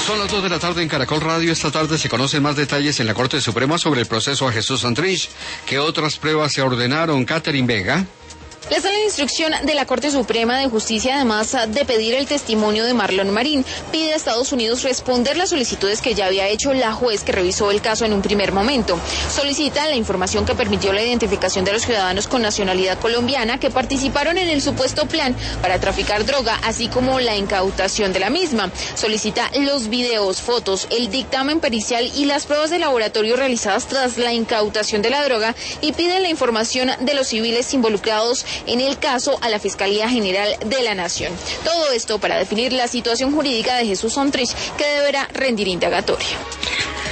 Son las 2 de la tarde en Caracol Radio. Esta tarde se conocen más detalles en la Corte Suprema sobre el proceso a Jesús Santrich. ¿Qué otras pruebas se ordenaron? Catherine Vega. La sala de instrucción de la Corte Suprema de Justicia, además de pedir el testimonio de Marlon Marín, pide a Estados Unidos responder las solicitudes que ya había hecho la juez que revisó el caso en un primer momento. Solicita la información que permitió la identificación de los ciudadanos con nacionalidad colombiana que participaron en el supuesto plan para traficar droga, así como la incautación de la misma. Solicita los videos, fotos, el dictamen pericial y las pruebas de laboratorio realizadas tras la incautación de la droga y pide la información de los civiles involucrados en el caso a la Fiscalía General de la Nación. Todo esto para definir la situación jurídica de Jesús Santrich, que deberá rendir indagatoria.